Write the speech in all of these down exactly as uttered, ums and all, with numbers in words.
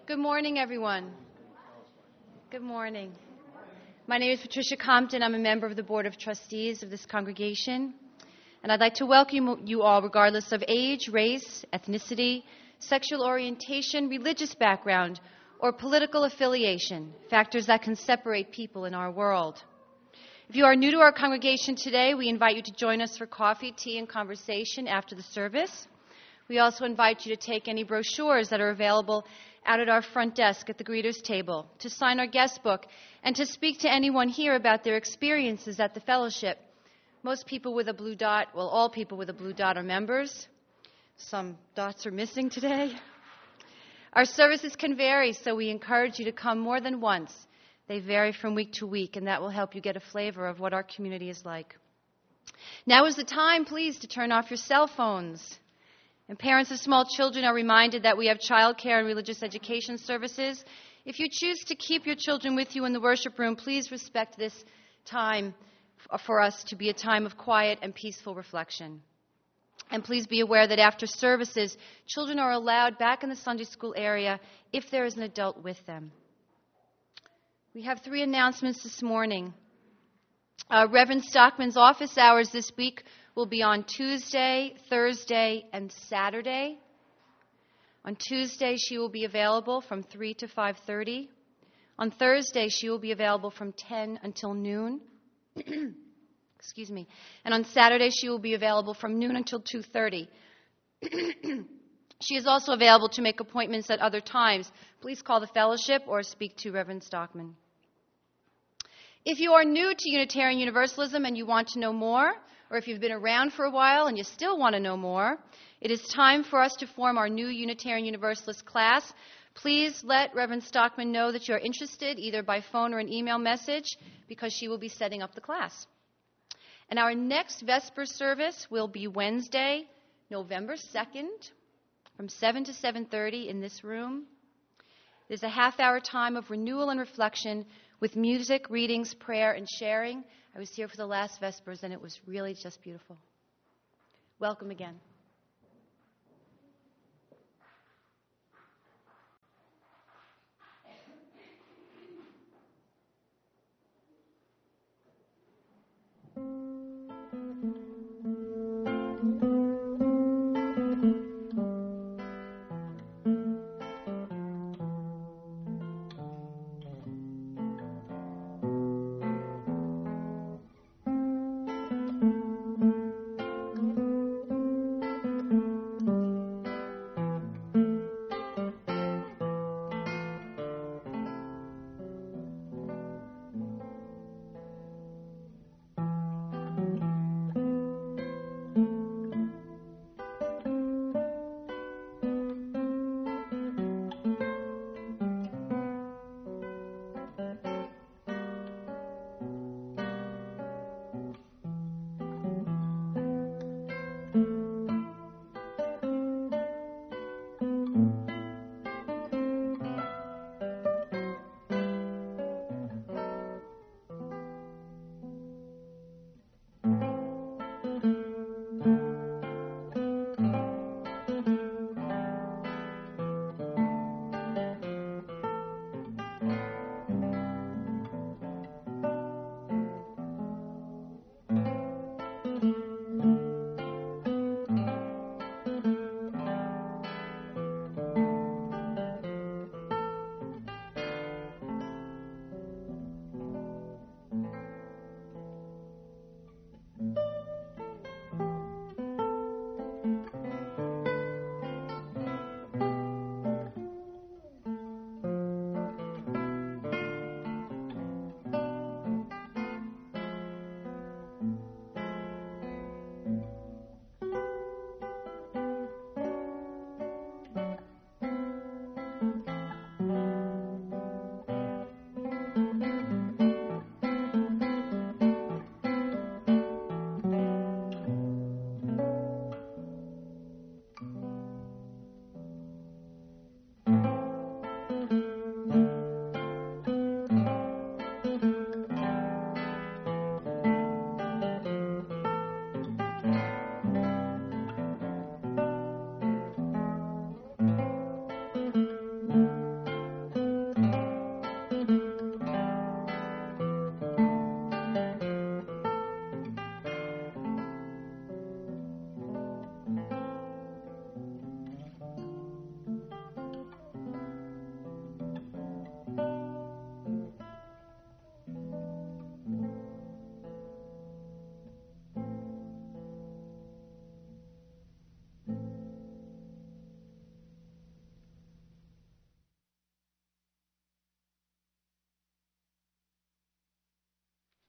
Good morning, everyone. Good morning. My name is Patricia Compton. I'm a member of the Board of Trustees of this congregation, and I'd like to welcome you all regardless of age, race, ethnicity, sexual orientation, religious background, or political affiliation, factors that can separate people in our world. If you are new to our congregation today, we invite you to join us for coffee, tea, and conversation after the service. We also invite you to take any brochures that are available out at our front desk at the greeters table, to sign our guest book, and to speak to anyone here about their experiences at the fellowship. Most people with a blue dot, well, all people with a blue dot are members. Some dots are missing today. Our services can vary, so we encourage you to come more than once. They vary from week to week, and that will help you get a flavor of what our community is like. Now is the time, please, to turn off your cell phones. And parents of small children are reminded that we have child care and religious education services. If you choose to keep your children with you in the worship room, please respect this time for us to be a time of quiet and peaceful reflection. And please be aware that after services, children are allowed back in the Sunday school area if there is an adult with them. We have three announcements this morning. Uh, Reverend Stockman's office hours this week will be on Tuesday, Thursday, and Saturday. On Tuesday, she will be available from three to five thirty. On Thursday, she will be available from ten until noon. Excuse me. And on Saturday, she will be available from noon until two thirty. She is also available to make appointments at other times. Please call the fellowship or speak to Reverend Stockman. If you are new to Unitarian Universalism and you want to know more, or if you've been around for a while and you still want to know more, it is time for us to form our new Unitarian Universalist class. Please let Reverend Stockman know that you're interested, either by phone or an email message, because she will be setting up the class. And our next Vesper service will be Wednesday, November second, from seven to seven thirty in this room. There's a half-hour time of renewal and reflection with music, readings, prayer, and sharing. I was here for the last Vespers, and it was really just beautiful. Welcome again.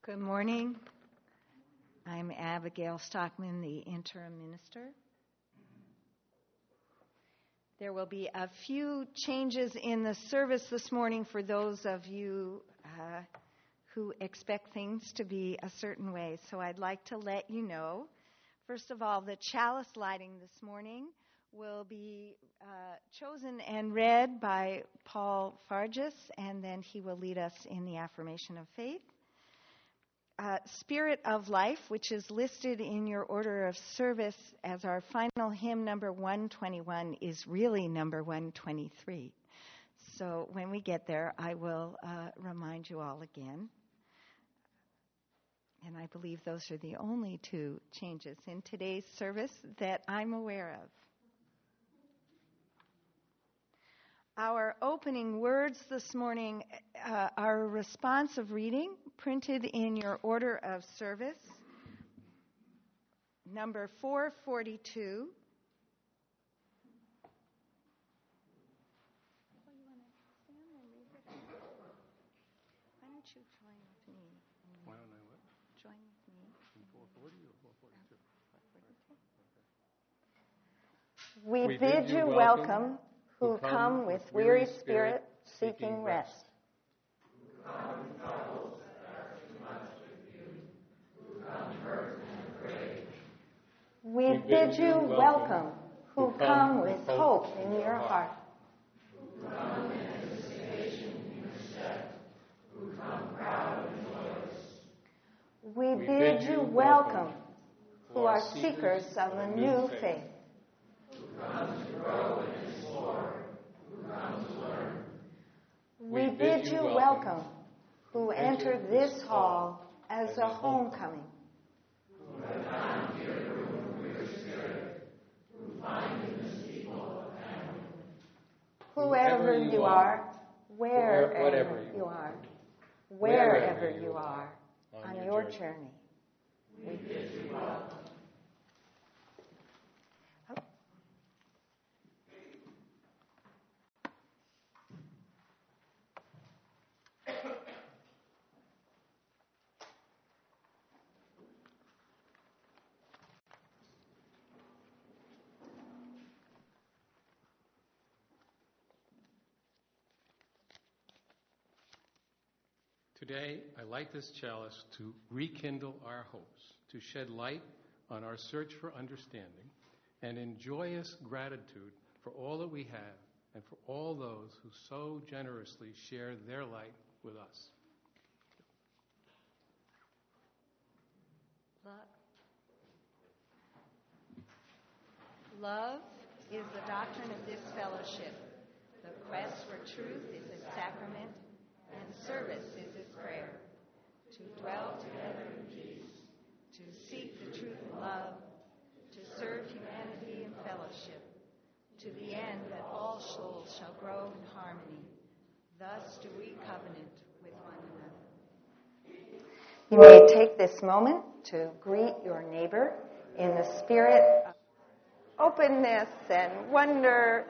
Good morning. I'm Abigail Stockman, the interim minister. There will be a few changes in the service this morning for those of you uh, who expect things to be a certain way. So I'd like to let you know. First of all, the chalice lighting this morning will be uh, chosen and read by Paul Farges, and then he will lead us in the affirmation of faith. Uh, Spirit of Life, which is listed in your order of service as our final hymn, number one twenty-one, is really number one twenty-three. So when we get there, I will uh, remind you all again. And I believe those are the only two changes in today's service that I'm aware of. Our opening words this morning uh, are a responsive reading printed in your order of service, number four forty-two. Why don't you join with me? Why don't I what? Join with me. In four forty or four forty-two? We, we bid you welcome, who come, come with weary spirit, seeking rest. Who come with troubles that are too much with you, who come hurt and afraid. We, we bid you welcome, who come, come with hope in your heart. Who come in anticipation in your step, who come proud and joyous. We, we bid, bid you welcome, who are seekers of a new faith. faith. Who come to grow and explore, who come to learn. We bid you welcome, who entered this hall as a homecoming. Who have found here the room for your spirit, who find in this people a family. Whoever you are, wherever you are, wherever you are on your journey, we bid you welcome. Today, I light this chalice to rekindle our hopes, to shed light on our search for understanding, and in joyous gratitude for all that we have and for all those who so generously share their light with us. Love. Love is the doctrine of this fellowship. The quest for truth is its sacrament, and service is its prayer. To dwell together in peace, to seek the truth in love, to serve humanity in fellowship, to the end that all souls shall grow in harmony. Thus do we covenant with one another. You may take this moment to greet your neighbor in the spirit of openness and wonder.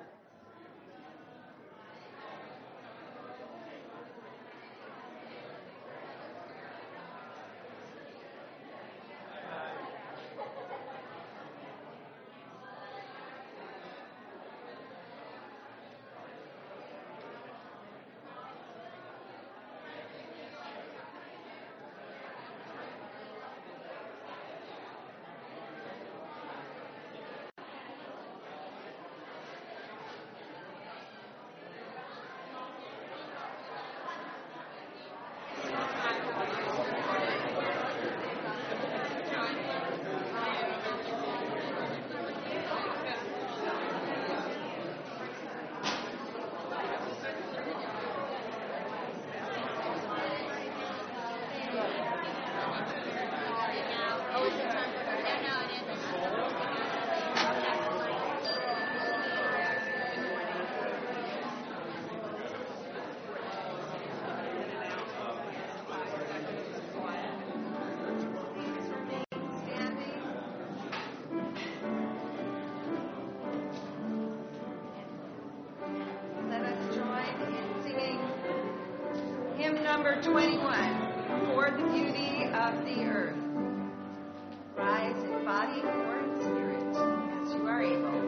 Number twenty-one. for the beauty of the earth. Rise in body or in spirit as you are able.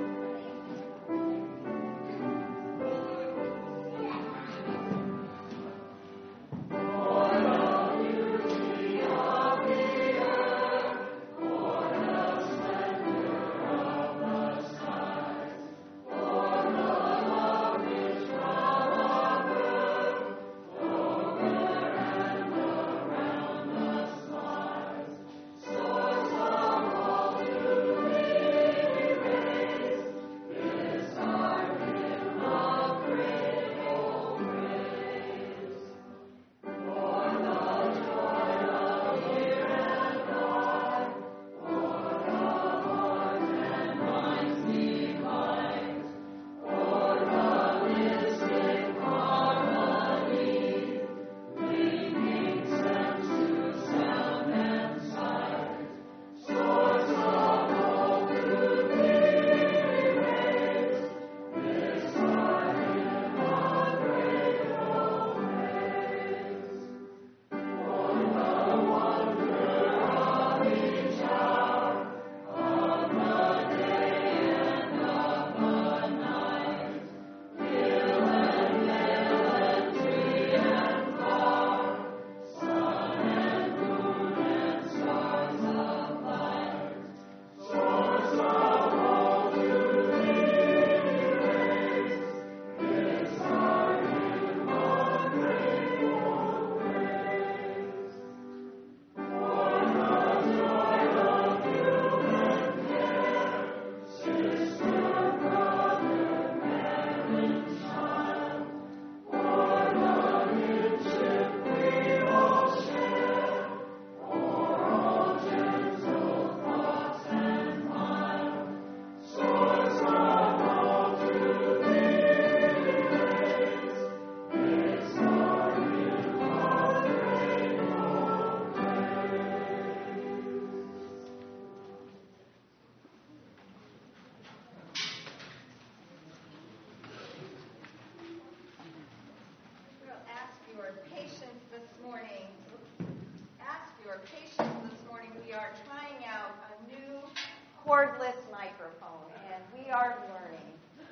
Cordless microphone, and we are learning.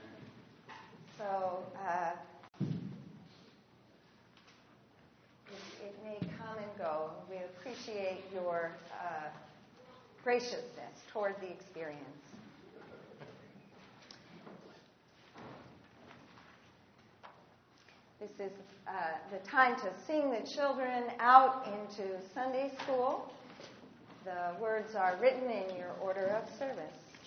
So uh, it, it may come and go. We appreciate your uh, graciousness toward the experience. This is uh, the time to sing the children out into Sunday school. The words are written in your order of service.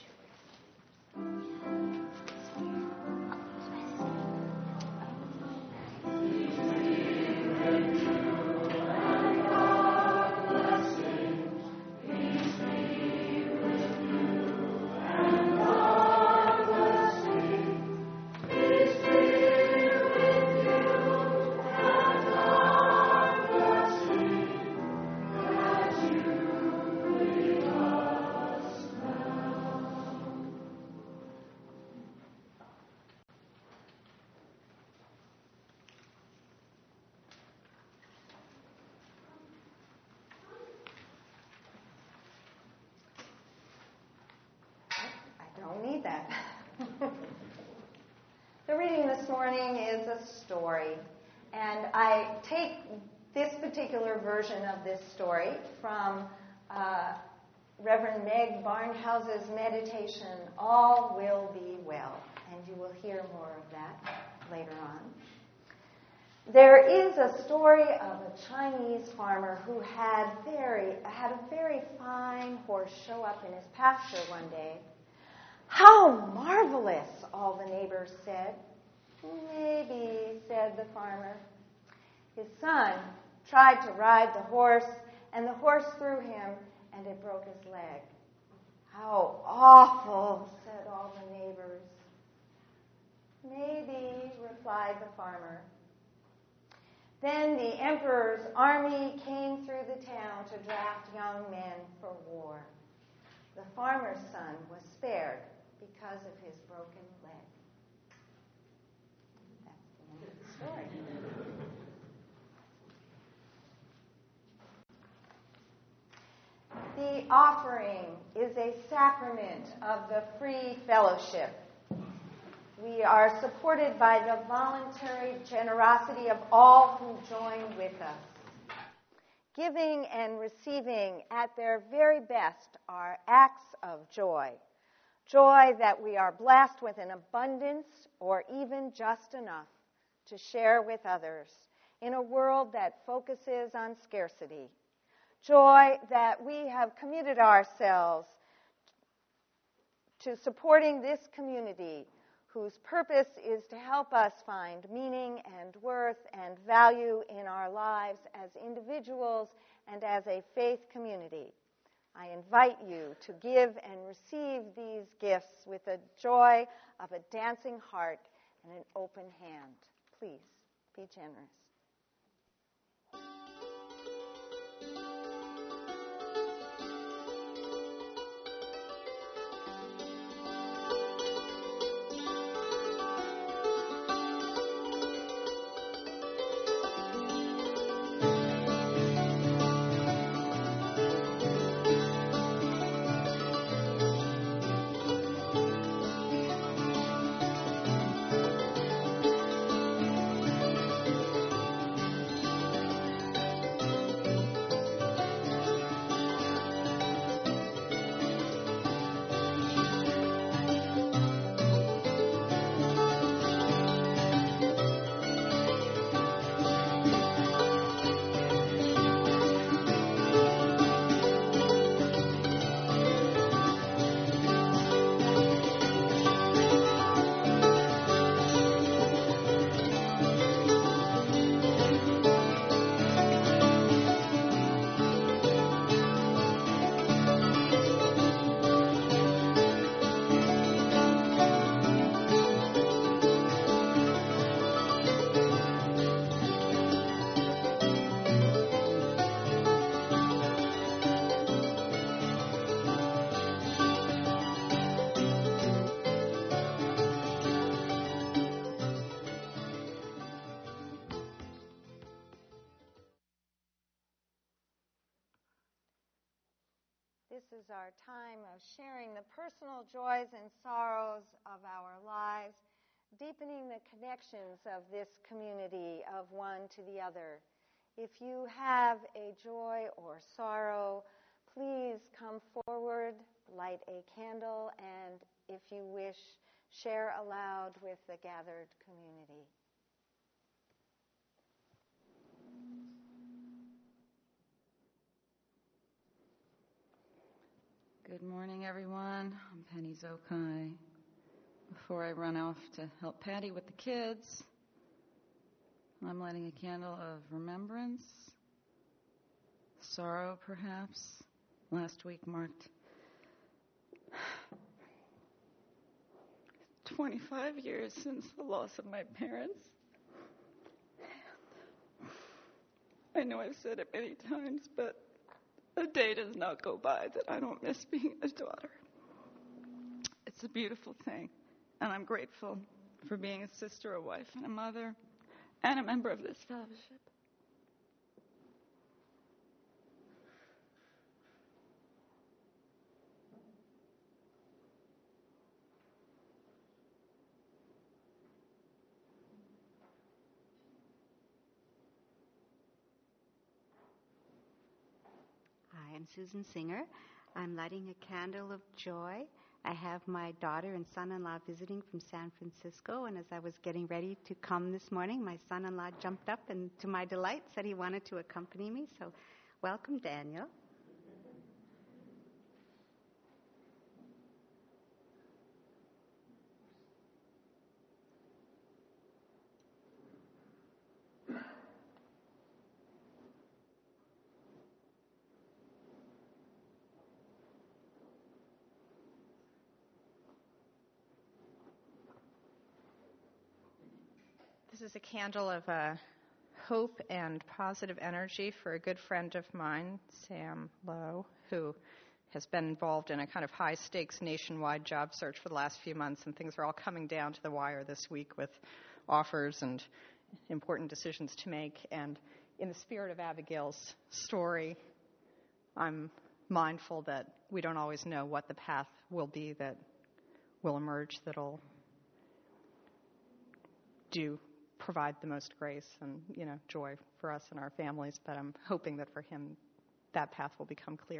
The reading this morning is a story, and I take this particular version of this story from uh, Reverend Meg Barnhouse's meditation, All Will Be Well, and you will hear more of that later on. There is a story of a Chinese farmer who had very had a very fine horse show up in his pasture one day. "How marvelous," all the neighbors said. "Maybe," said the farmer. His son tried to ride the horse, and the horse threw him, and it broke his leg. "How awful," said all the neighbors. "Maybe," replied the farmer. Then the emperor's army came through the town to draft young men for war. The farmer's son was spared because of his broken leg. That's the end of the story. offering is a sacrament of the free fellowship. We are supported by the voluntary generosity of all who join with us. Giving and receiving at their very best are acts of joy. Joy that we are blessed with an abundance or even just enough to share with others in a world that focuses on scarcity. Joy that we have committed ourselves to supporting this community whose purpose is to help us find meaning and worth and value in our lives as individuals and as a faith community. I invite you to give and receive these gifts with the joy of a dancing heart and an open hand. Please be generous. This is our time of sharing the personal joys and sorrows of our lives, deepening the connections of this community of one to the other. If you have a joy or sorrow, please come forward, light a candle, and if you wish, share aloud with the gathered community. Good morning, everyone. I'm Penny Zokai. Before I run off to help Patty with the kids, I'm lighting a candle of remembrance, sorrow perhaps. Last week marked twenty-five years since the loss of my parents. I know I've said it many times, but a day does not go by that I don't miss being a daughter. It's a beautiful thing, and I'm grateful for being a sister, a wife, and a mother, and a member of this fellowship. Hi, I'm Susan Singer. I'm lighting a candle of joy. I have my daughter and son-in-law visiting from San Francisco, and as I was getting ready to come this morning, my son-in-law jumped up and, to my delight, said he wanted to accompany me. So, welcome, Daniel. This is a candle of uh, hope and positive energy for a good friend of mine, Sam Lowe, who has been involved in a kind of high-stakes nationwide job search for the last few months, and things are all coming down to the wire this week with offers and important decisions to make. And in the spirit of Abigail's story, I'm mindful that we don't always know what the path will be that will emerge that'll do provide the most grace and, you know, joy for us and our families. But I'm hoping that for him, that path will become clear.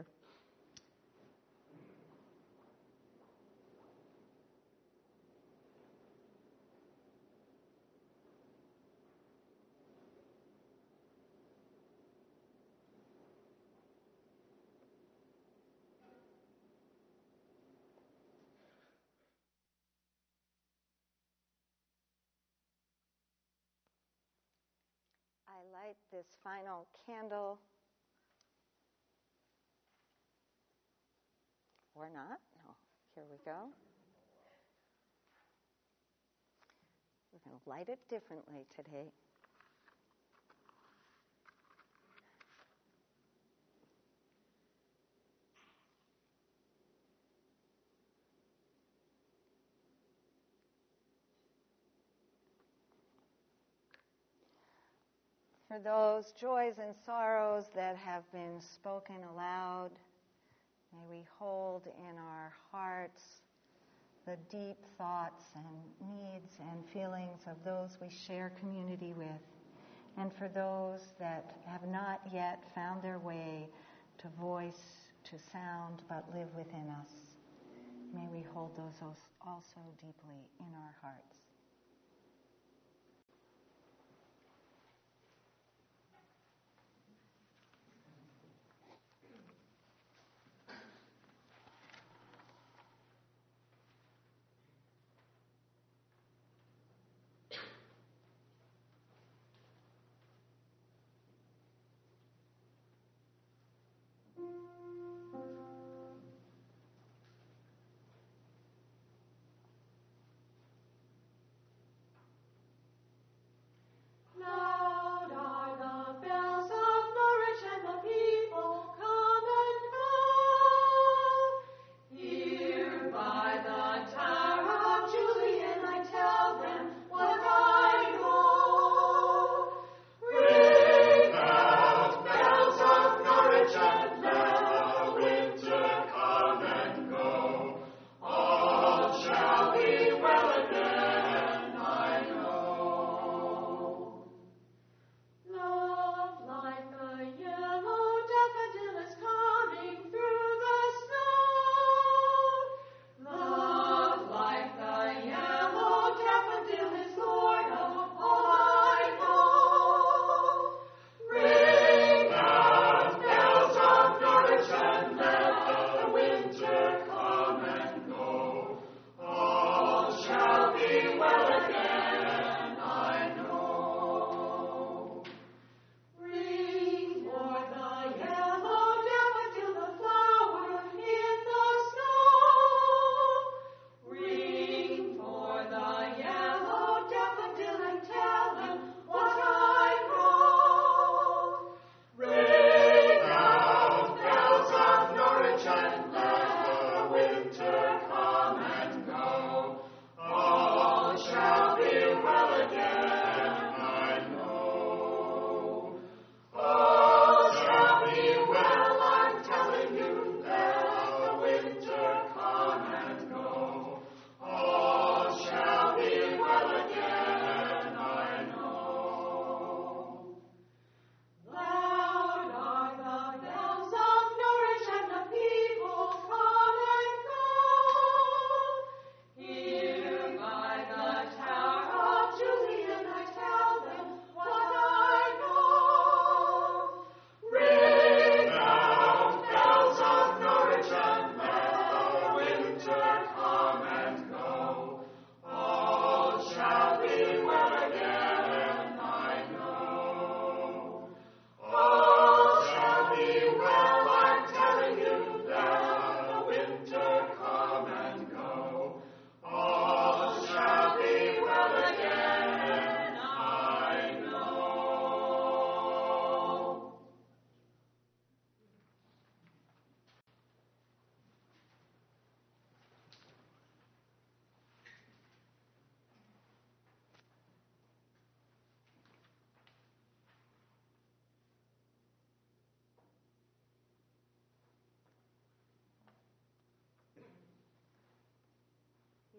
I light this final candle, or not. No, here we go. We're going to light it differently today. For those joys and sorrows that have been spoken aloud, may we hold in our hearts the deep thoughts and needs and feelings of those we share community with. And for those that have not yet found their way to voice, to sound, but live within us, may we hold those also deeply in our hearts.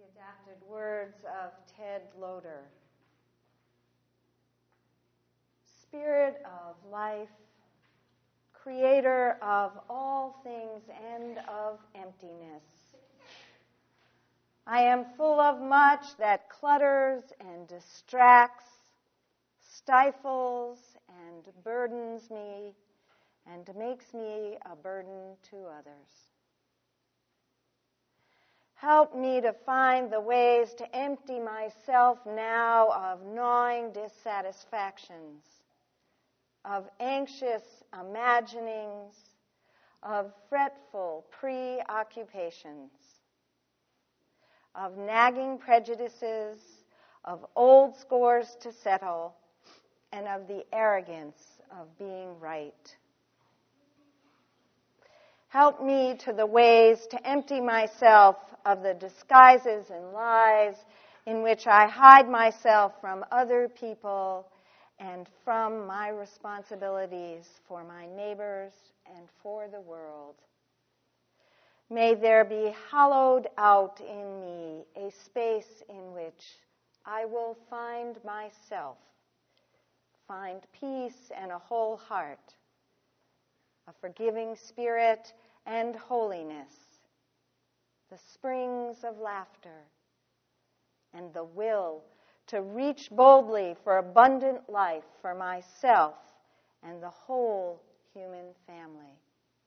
adapted words of Ted Loder. Spirit of life, creator of all things and of emptiness, I am full of much that clutters and distracts, stifles and burdens me, and makes me a burden to others. Help me to find the ways to empty myself now of gnawing dissatisfactions, of anxious imaginings, of fretful preoccupations, of nagging prejudices, of old scores to settle, and of the arrogance of being right. Help me to the ways to empty myself of the disguises and lies in which I hide myself from other people and from my responsibilities for my neighbors and for the world. May there be hollowed out in me a space in which I will find myself, find peace and a whole heart, a forgiving spirit and holiness, the springs of laughter, and the will to reach boldly for abundant life for myself and the whole human family.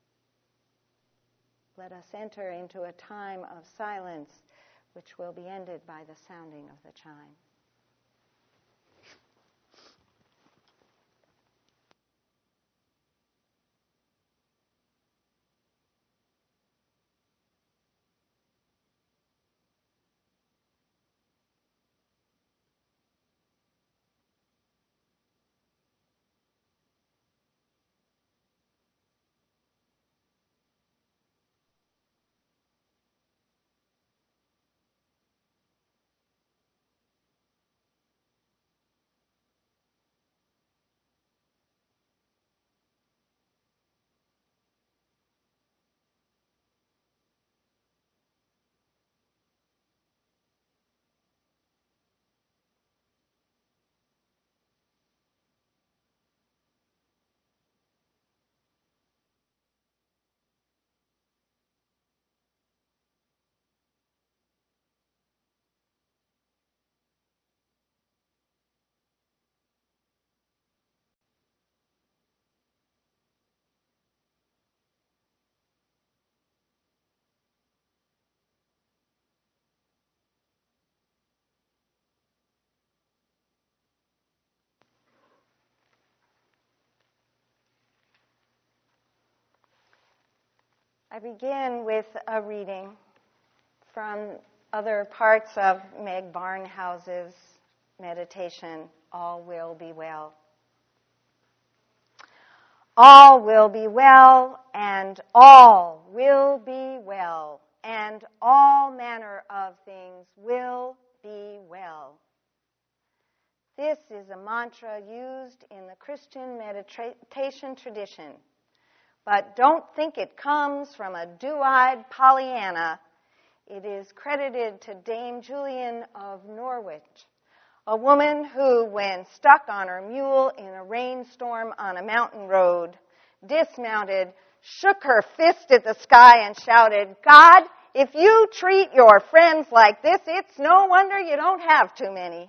Let us enter into a time of silence, which will be ended by the sounding of the chime. I begin with a reading from other parts of Meg Barnhouse's meditation, All Will Be Well. All will be well, and all will be well, and all manner of things will be well. This is a mantra used in the Christian meditation tradition. But don't think it comes from a dew-eyed Pollyanna. It is credited to Dame Julian of Norwich, a woman who, when stuck on her mule in a rainstorm on a mountain road, dismounted, shook her fist at the sky, and shouted, "God, if you treat your friends like this, it's no wonder you don't have too many."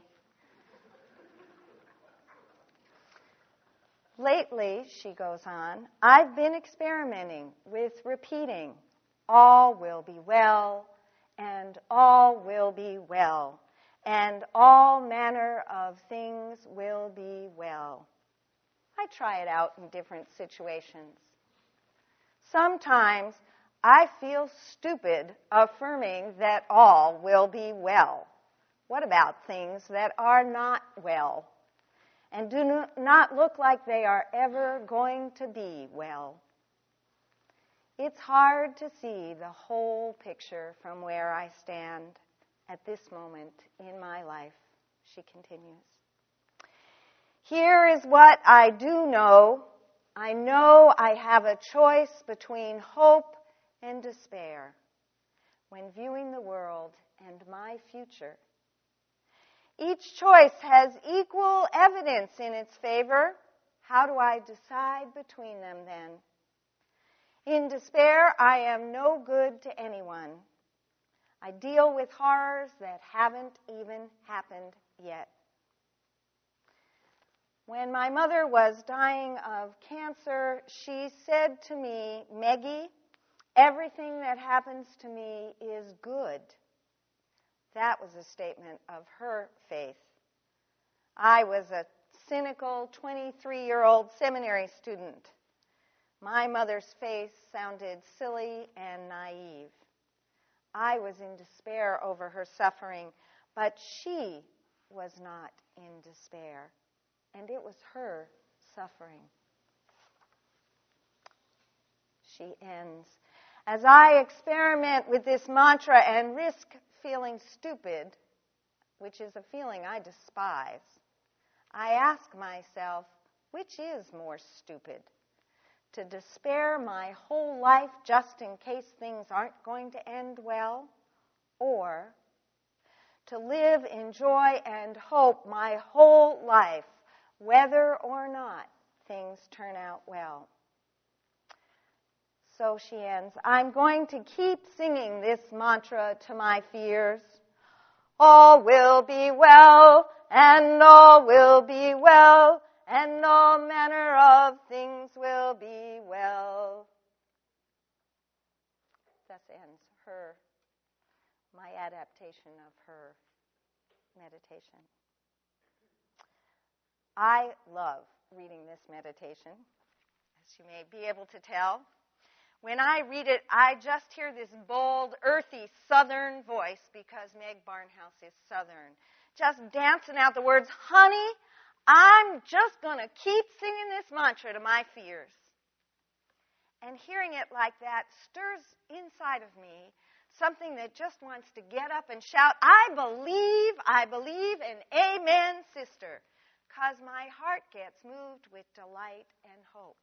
Lately, she goes on, I've been experimenting with repeating, all will be well, and all will be well, and all manner of things will be well. I try it out in different situations. Sometimes I feel stupid affirming that all will be well. What about things that are not well and do not look like they are ever going to be well? It's hard to see the whole picture from where I stand at this moment in my life, she continues. Here is what I do know. I know I have a choice between hope and despair, when viewing the world and my future. Each choice has equal evidence in its favor. How do I decide between them then? In despair, I am no good to anyone. I deal with horrors that haven't even happened yet. When my mother was dying of cancer, she said to me, "Meggie, everything that happens to me is good." That was a statement of her faith. I was a cynical twenty-three-year-old seminary student. My mother's face sounded silly and naive. I was in despair over her suffering, but she was not in despair, and it was her suffering. She ends, "As I experiment with this mantra and risk feeling stupid," which is a feeling I despise, I ask myself, which is more stupid? To despair my whole life just in case things aren't going to end well, or to live in joy and hope my whole life, whether or not things turn out well. So she ends, "I'm going to keep singing this mantra to my fears. All will be well, and all will be well, and all manner of things will be well." Thus ends her, my adaptation of her meditation. I love reading this meditation, as you may be able to tell. When I read it, I just hear this bold, earthy Southern voice, because Meg Barnhouse is Southern, just dancing out the words, "Honey, I'm just going to keep singing this mantra to my fears." And hearing it like that stirs inside of me something that just wants to get up and shout, "I believe, I believe, and amen, sister," because my heart gets moved with delight and hope.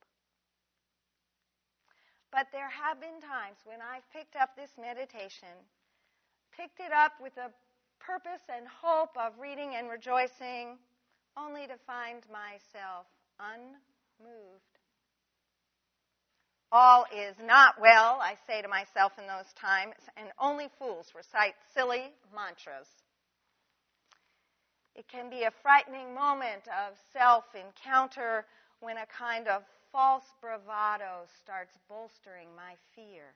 But there have been times when I've picked up this meditation, picked it up with a purpose and hope of reading and rejoicing, only to find myself unmoved. All is not well, I say to myself in those times, and only fools recite silly mantras. It can be a frightening moment of self-encounter when a kind of false bravado starts bolstering my fear.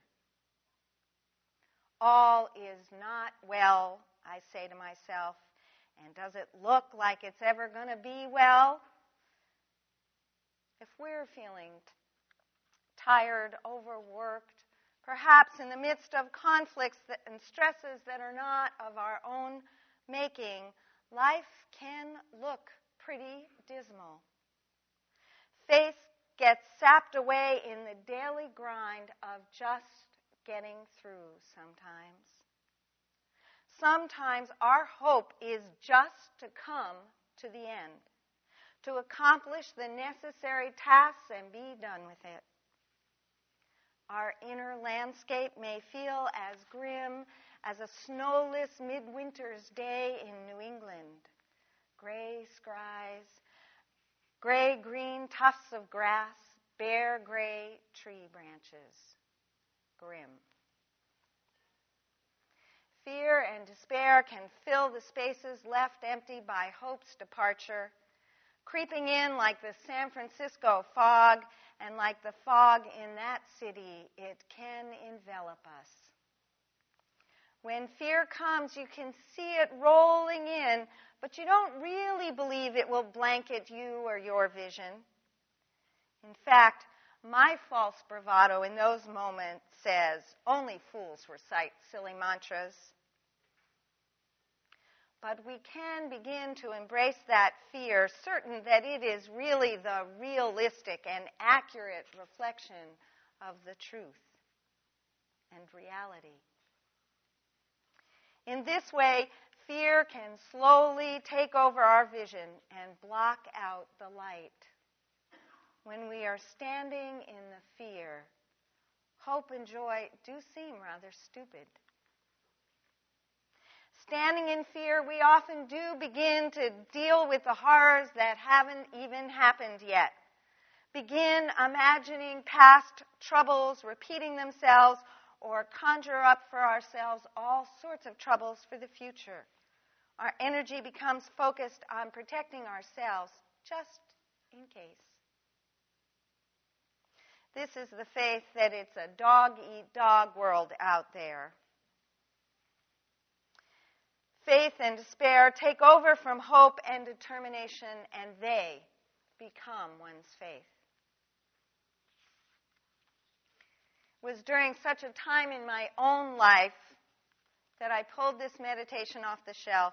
All is not well, I say to myself, and does it look like it's ever going to be well? If we're feeling tired, overworked, perhaps in the midst of conflicts that, and stresses that are not of our own making, life can look pretty dismal. Faith gets sapped away in the daily grind of just getting through sometimes. Sometimes our hope is just to come to the end, to accomplish the necessary tasks and be done with it. Our inner landscape may feel as grim as a snowless midwinter's day in New England. Gray skies, gray-green tufts of grass, bare gray tree branches. Grim. Fear and despair can fill the spaces left empty by hope's departure, creeping in like the San Francisco fog, and like the fog in that city, it can envelop us. When fear comes, you can see it rolling in, but you don't really believe it will blanket you or your vision. In fact, my false bravado in those moments says, "Only fools recite silly mantras." But we can begin to embrace that fear, certain that it is really the realistic and accurate reflection of the truth and reality. In this way, fear can slowly take over our vision and block out the light. When we are standing in the fear, hope and joy do seem rather stupid. Standing in fear, we often do begin to deal with the horrors that haven't even happened yet. Begin imagining past troubles repeating themselves, or conjure up for ourselves all sorts of troubles for the future. Our energy becomes focused on protecting ourselves, just in case. This is the faith that it's a dog-eat-dog world out there. Faith and despair take over from hope and determination, and they become one's faith. It was during such a time in my own life that I pulled this meditation off the shelf,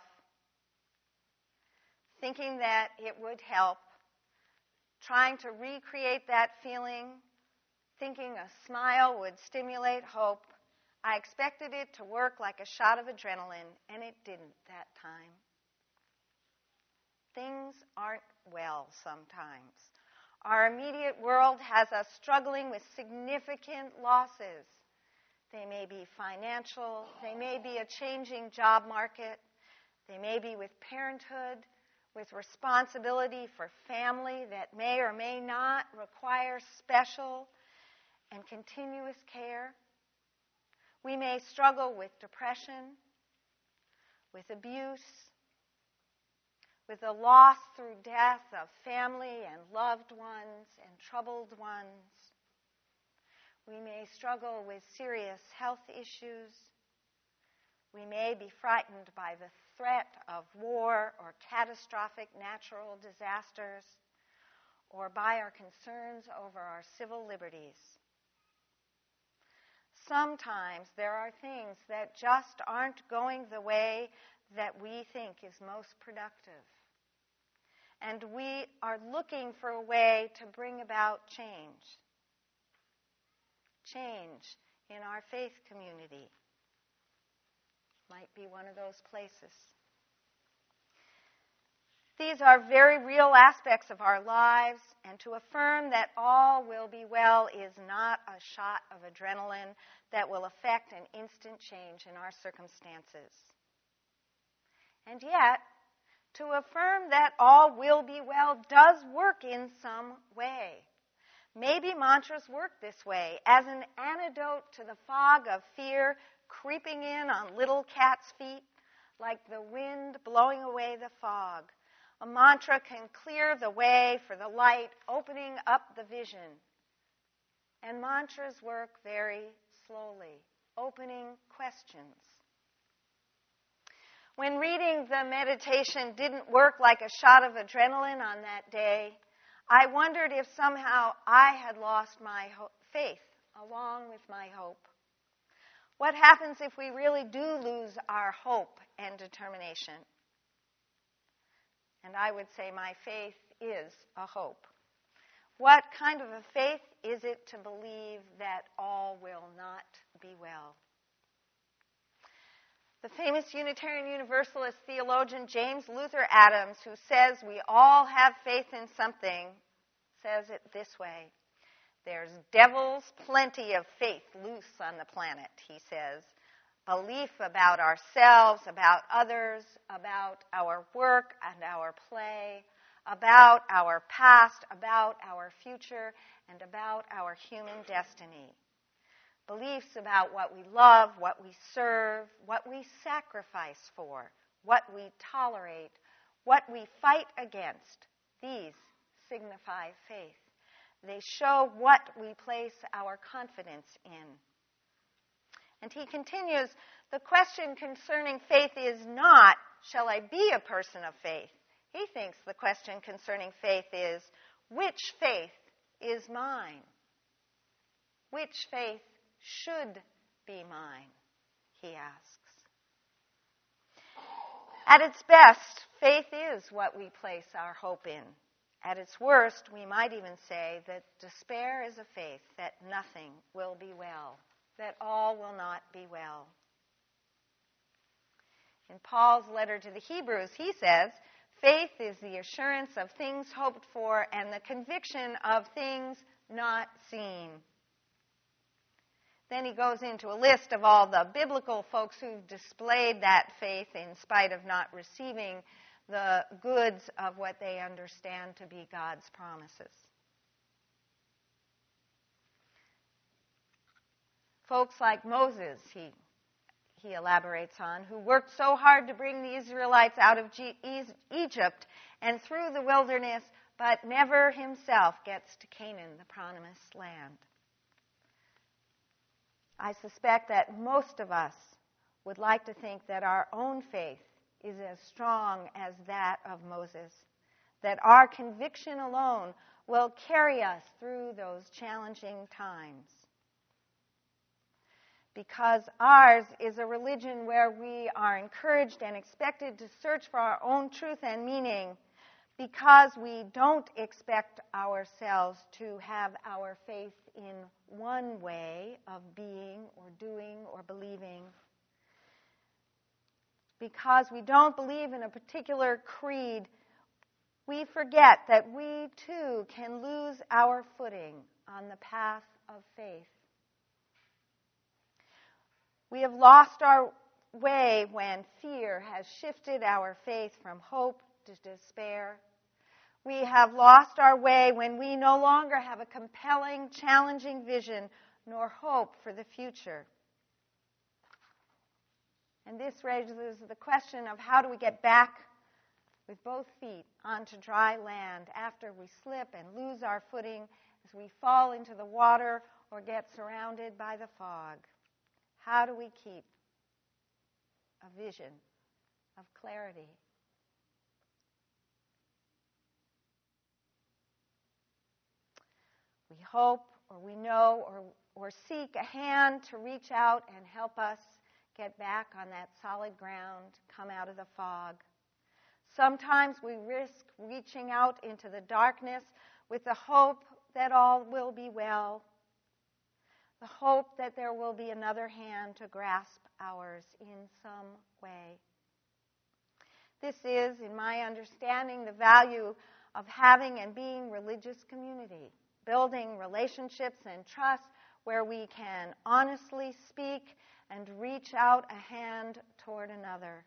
thinking that it would help, trying to recreate that feeling, thinking a smile would stimulate hope. I expected it to work like a shot of adrenaline, and it didn't that time. Things aren't well sometimes. Our immediate world has us struggling with significant losses. They may be financial, they may be a changing job market, they may be with parenthood, with responsibility for family that may or may not require special and continuous care. We may struggle with depression, with abuse, with the loss through death of family and loved ones and troubled ones. We may struggle with serious health issues. We may be frightened by the threat of war or catastrophic natural disasters, or by our concerns over our civil liberties. Sometimes there are things that just aren't going the way that we think is most productive. And we are looking for a way to bring about change. Change in our faith community might be one of those places. These are very real aspects of our lives, and to affirm that all will be well is not a shot of adrenaline that will affect an instant change in our circumstances. And yet, to affirm that all will be well does work in some way. Maybe mantras work this way as an antidote to the fog of fear creeping in on little cat's feet, like the wind blowing away the fog. A mantra can clear the way for the light, opening up the vision. And mantras work very slowly, opening questions. When reading the meditation didn't work like a shot of adrenaline on that day, I wondered if somehow I had lost my ho- faith along with my hope. What happens if we really do lose our hope and determination? And I would say my faith is a hope. What kind of a faith is it to believe that all will not be well? The famous Unitarian Universalist theologian James Luther Adams, who says we all have faith in something, says it this way. There's devils plenty of faith loose on the planet, he says. Belief about ourselves, about others, about our work and our play, about our past, about our future, and about our human destiny. Beliefs about what we love, what we serve, what we sacrifice for, what we tolerate, what we fight against. These signify faith. They show what we place our confidence in. And he continues, the question concerning faith is not, shall I be a person of faith? He thinks the question concerning faith is, which faith is mine? Which faith should be mine? He asks. At its best, faith is what we place our hope in. At its worst, we might even say that despair is a faith that nothing will be well, that all will not be well. In Paul's letter to the Hebrews, he says, faith is the assurance of things hoped for and the conviction of things not seen. Then he goes into a list of all the biblical folks who've displayed that faith in spite of not receiving the goods of what they understand to be God's promises. Folks like Moses, he, he elaborates on, who worked so hard to bring the Israelites out of G- Egypt and through the wilderness, but never himself gets to Canaan, the promised land. I suspect that most of us would like to think that our own faith is as strong as that of Moses, that our conviction alone will carry us through those challenging times. Because ours is a religion where we are encouraged and expected to search for our own truth and meaning, because we don't expect ourselves to have our faith in one way of being or doing or believing, because we don't believe in a particular creed, we forget that we too can lose our footing on the path of faith. We have lost our way when fear has shifted our faith from hope to despair. We have lost our way when we no longer have a compelling, challenging vision nor hope for the future. And this raises the question of how do we get back with both feet onto dry land after we slip and lose our footing as we fall into the water or get surrounded by the fog. How do we keep a vision of clarity? We hope or we know or, or seek a hand to reach out and help us get back on that solid ground, come out of the fog. Sometimes we risk reaching out into the darkness with the hope that all will be well, the hope that there will be another hand to grasp ours in some way. This is, in my understanding, the value of having and being religious community, building relationships and trust where we can honestly speak and reach out a hand toward another.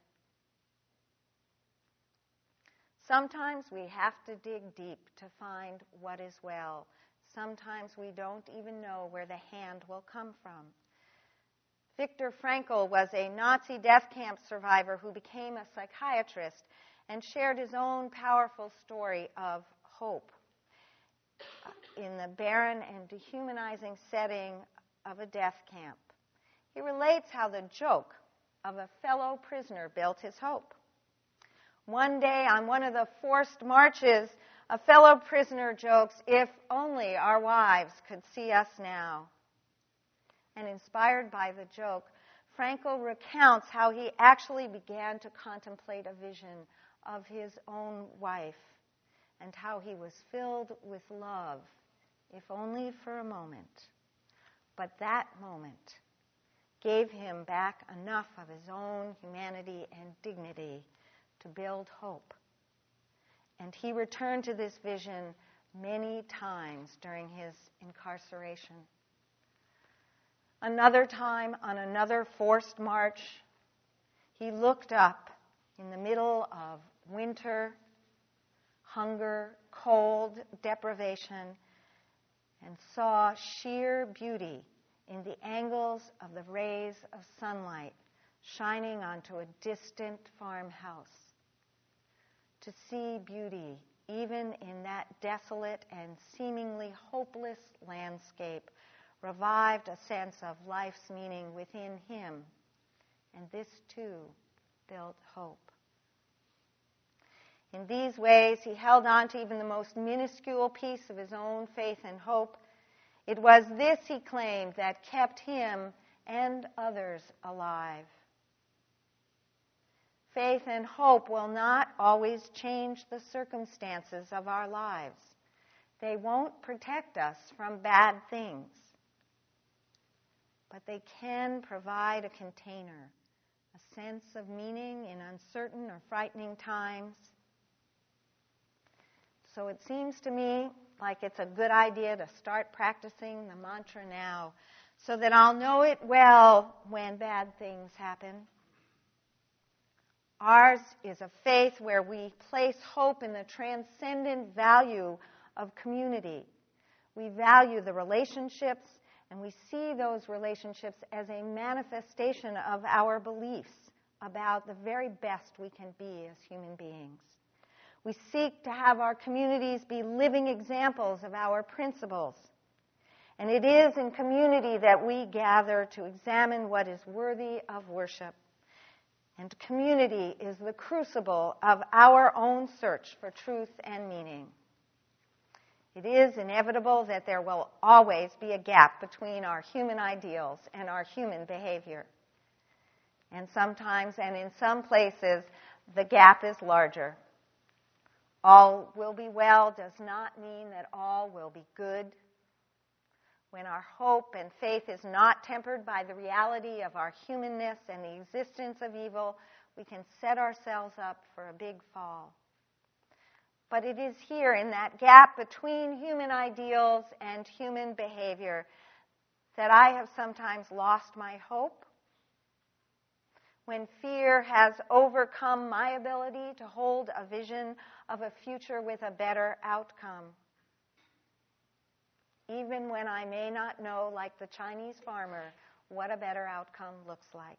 Sometimes we have to dig deep to find what is well. Sometimes we don't even know where the hand will come from. Viktor Frankl was a Nazi death camp survivor who became a psychiatrist and shared his own powerful story of hope in the barren and dehumanizing setting of a death camp. He relates how the joke of a fellow prisoner built his hope. One day on one of the forced marches, a fellow prisoner jokes, "If only our wives could see us now." And inspired by the joke, Frankl recounts how he actually began to contemplate a vision of his own wife and how he was filled with love, if only for a moment. But that moment gave him back enough of his own humanity and dignity to build hope. And he returned to this vision many times during his incarceration. Another time, on another forced march, he looked up in the middle of winter, hunger, cold, deprivation, and saw sheer beauty in the angles of the rays of sunlight shining onto a distant farmhouse. To see beauty, even in that desolate and seemingly hopeless landscape, revived a sense of life's meaning within him, and this too built hope. In these ways, he held on to even the most minuscule piece of his own faith and hope. It was this, he claimed, that kept him and others alive. Faith and hope will not always change the circumstances of our lives. They won't protect us from bad things. But they can provide a container, a sense of meaning in uncertain or frightening times. So it seems to me like it's a good idea to start practicing the mantra now, so that I'll know it well when bad things happen. Ours is a faith where we place hope in the transcendent value of community. We value the relationships, and we see those relationships as a manifestation of our beliefs about the very best we can be as human beings. We seek to have our communities be living examples of our principles. And it is in community that we gather to examine what is worthy of worship. And community is the crucible of our own search for truth and meaning. It is inevitable that there will always be a gap between our human ideals and our human behavior. And sometimes, and in some places, the gap is larger. All will be well does not mean that all will be good. When our hope and faith is not tempered by the reality of our humanness and the existence of evil, we can set ourselves up for a big fall. But it is here in that gap between human ideals and human behavior that I have sometimes lost my hope. When fear has overcome my ability to hold a vision of a future with a better outcome. Even when I may not know, like the Chinese farmer, what a better outcome looks like.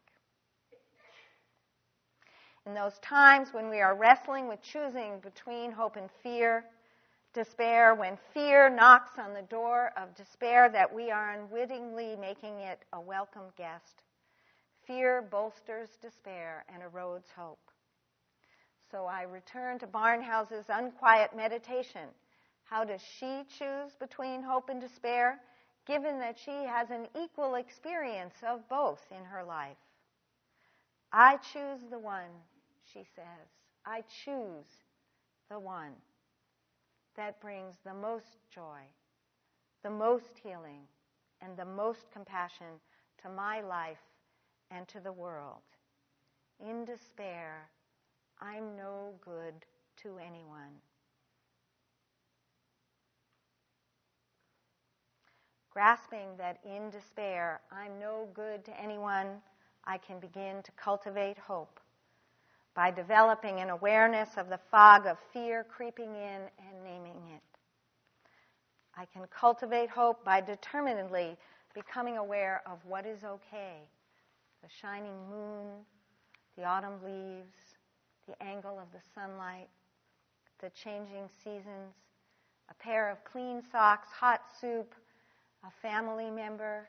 In those times when we are wrestling with choosing between hope and fear, despair, when fear knocks on the door of despair that we are unwittingly making it a welcome guest, fear bolsters despair and erodes hope. So I return to Barnhouse's unquiet meditation. How does she choose between hope and despair, given that she has an equal experience of both in her life? I choose the one, she says. I choose the one that brings the most joy, the most healing, and the most compassion to my life and to the world. In despair, I'm no good to anyone. Grasping that in despair I'm no good to anyone, I can begin to cultivate hope by developing an awareness of the fog of fear creeping in and naming it. I can cultivate hope by determinedly becoming aware of what is okay. The shining moon, the autumn leaves, the angle of the sunlight, the changing seasons, a pair of clean socks, hot soup, a family member,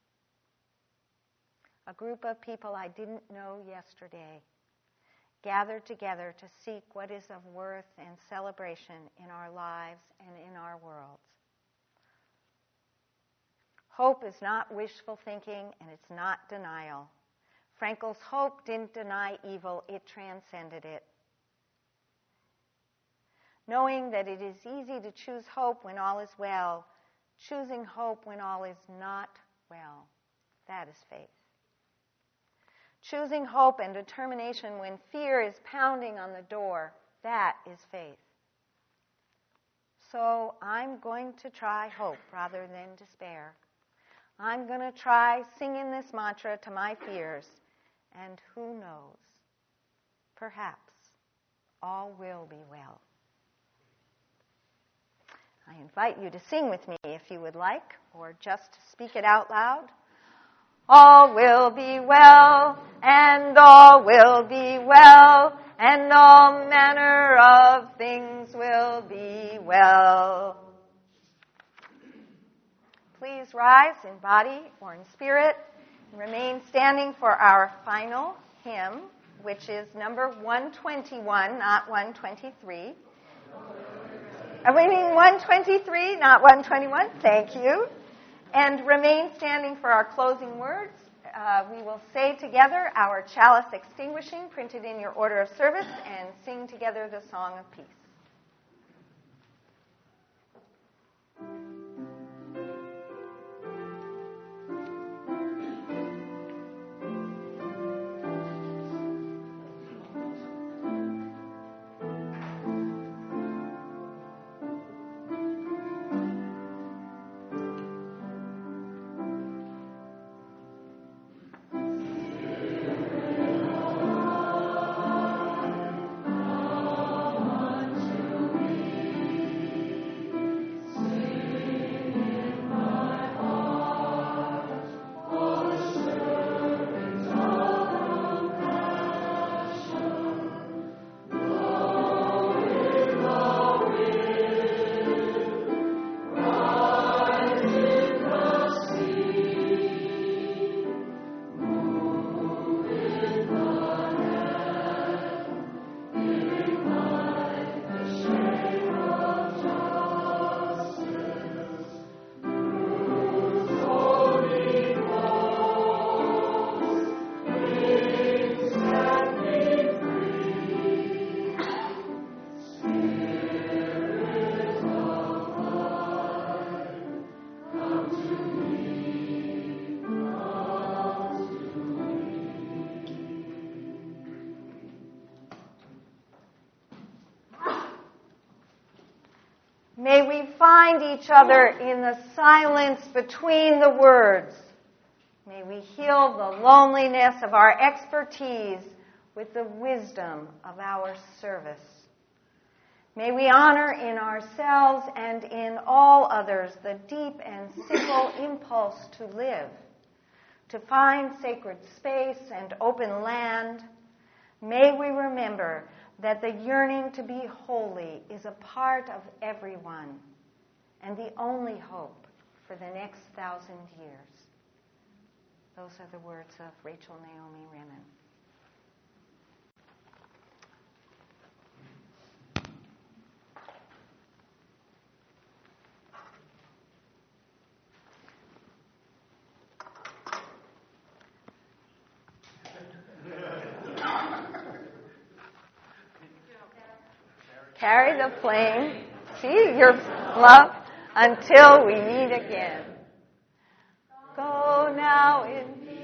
a group of people I didn't know yesterday, gathered together to seek what is of worth and celebration in our lives and in our worlds. Hope is not wishful thinking, and it's not denial. Frankel's hope didn't deny evil, it transcended it. Knowing that it is easy to choose hope when all is well, choosing hope when all is not well, that is faith. Choosing hope and determination when fear is pounding on the door, that is faith. So I'm going to try hope rather than despair. I'm going to try singing this mantra to my fears, and who knows, perhaps all will be well. I invite you to sing with me if you would like, or just to speak it out loud. All will be well, and all will be well, and all manner of things will be well. Please rise in body or in spirit and remain standing for our final hymn, which is number one twenty-one, not one twenty-three. Uh, we mean one twenty-three, not one twenty-one. Thank you. And remain standing for our closing words. Uh, we will say together our chalice extinguishing, printed in your order of service, and sing together the Song of Peace. May we find each other in the silence between the words. May we heal the loneliness of our expertise with the wisdom of our service. May we honor in ourselves and in all others the deep and simple impulse to live, to find sacred space and open land. May we remember that the yearning to be holy is a part of everyone and the only hope for the next thousand years. Those are the words of Rachel Naomi Remen. Carry the flame, see your love until we meet again. Go now in peace.